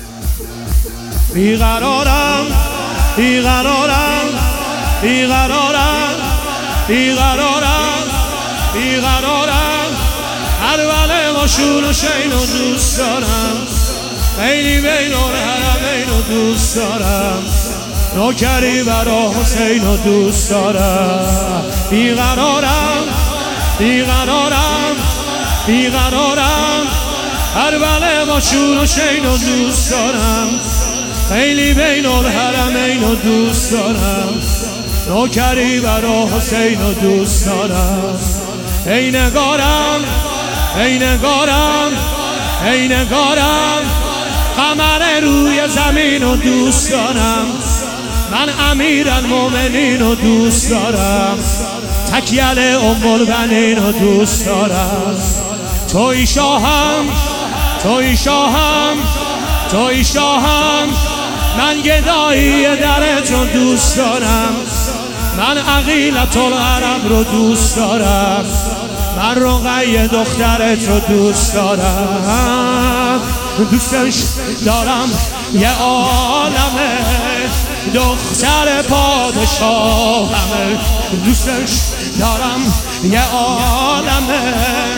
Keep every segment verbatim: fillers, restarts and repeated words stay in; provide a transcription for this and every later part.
بیقرارم بیقرارم بیقرارم بیقرارم بیقرارم ارول و شور و شین و دوست دارم خیلی بین الحرمین و دوست دارم نوکری برا حسین و دوست دارم بیقرارم بیقرارم بیقرارم ارول و شور و شین و دوست دارم خیلی بین الحرمین و دوست دارم نوکری برا حسین و دوست دارم ای نگارم ای نگارم ای نگارم قمر روی زمین و دوست دارم من امیرالمومنین و دوست دارم تکیل ام البنین و دوست دارم توی شاهم توی شاهم توی شاهم من گدایی درت رو دوست دارم من عقیلت العرب رو دوست دارم من رقیه دخترت رو دوست دارم دوستش دارم یه عالمه دختر پادشاهمه دوستش دارم یه عالمه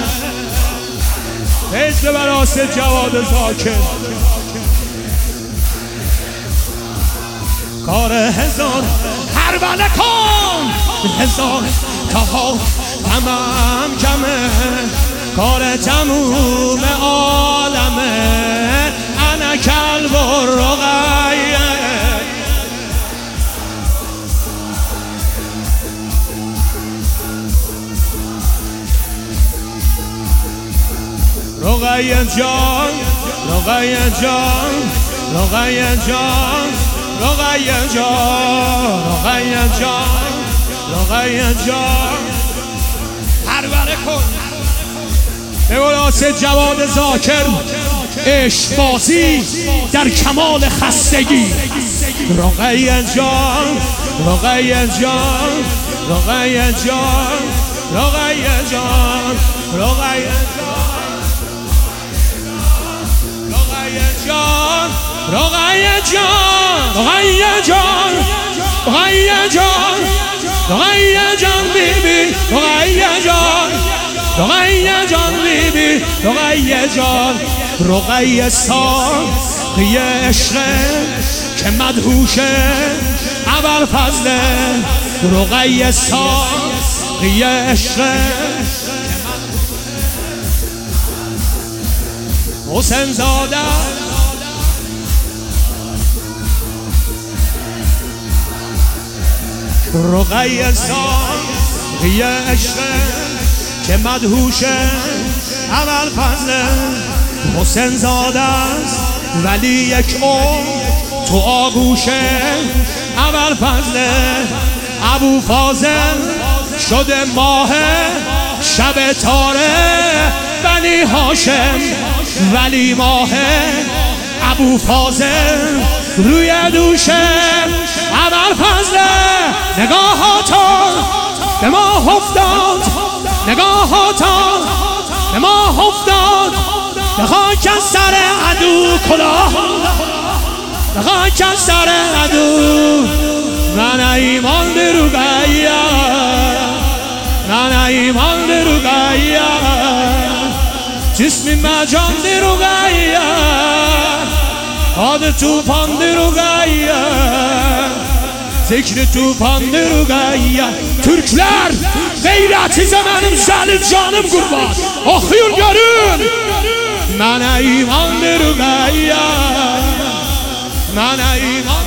حزب براس جواد زاکر کار هزار هربله کن هزار تاها تمام کمه کار تموم عالمه انا کلب و رقیه رقیه جان رقیه جان رقیه جان رقیه جان رقیه جان رقیه جان هربله کن به واسه جواد زاکر عشق بازی در کمال خستگی رقیه جان رقیه جان رقیه جان رقیه جان رقیه جان رقیه جان رقیه جان رقیه جان رقیه جان بیبی رقیه جان رقیه جان بیبی رقیه جان رقیه ساقی عشقه که مدهوشه اول فضله رقیه ساقی عشقه حسین زاده رقیه ساقی عشقه که مدهوشه اول فضله حسین زاده است ولی یک عمر تو آغوشه اول فضله ابو فاضل شده ماه شب تاره بنی هاشم ولی ماه ابو فاضل روی دوشه اول فضله نگاهاتان به ما افتاد نگاهاتان به ما افتاد به خاک سر عدو کلاه به خاک سر عدو من ایمان دروغیه من ایمان دروغیه جسمی مجان دروغیه آد توفان دروغیه ذکر توفان دروغیه ترکler غیرتیز منم زل جانم قربان آخیون گرون من ایمان دروغیه من ایمان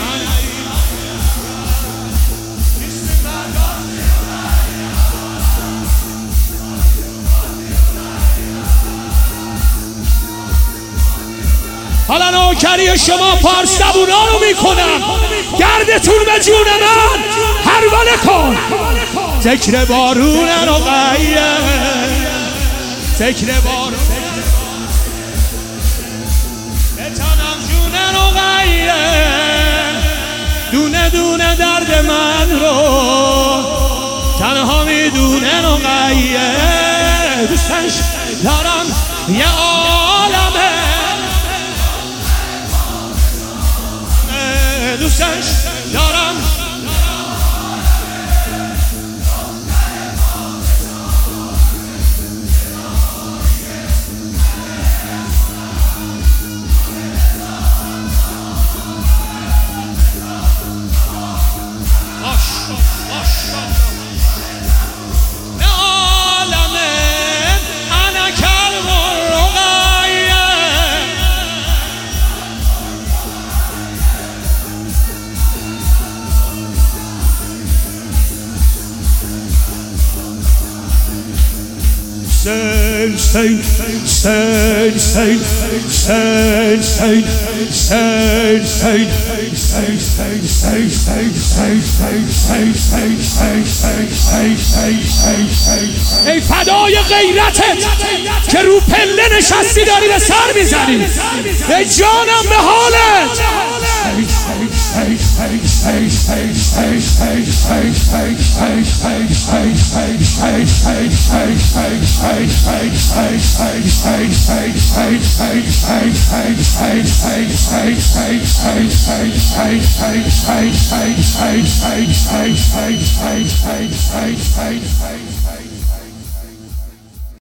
حالا نوکری شما پارس زبونا رو میکنم گردتون به جون من هربله کن ذکر بارون رقیه ذکر بارون بتانم جون رقیه دونه دونه درد من رو تنها میدونه رقیه دوستش دارم یه عالمه دوستش دارم. Sen, sen, sen, sen, sen, sen, sen, sen, ای فدای غیرتت که رو پله نشستی داری به سر میزنی، ای جانم به حالت. Hey,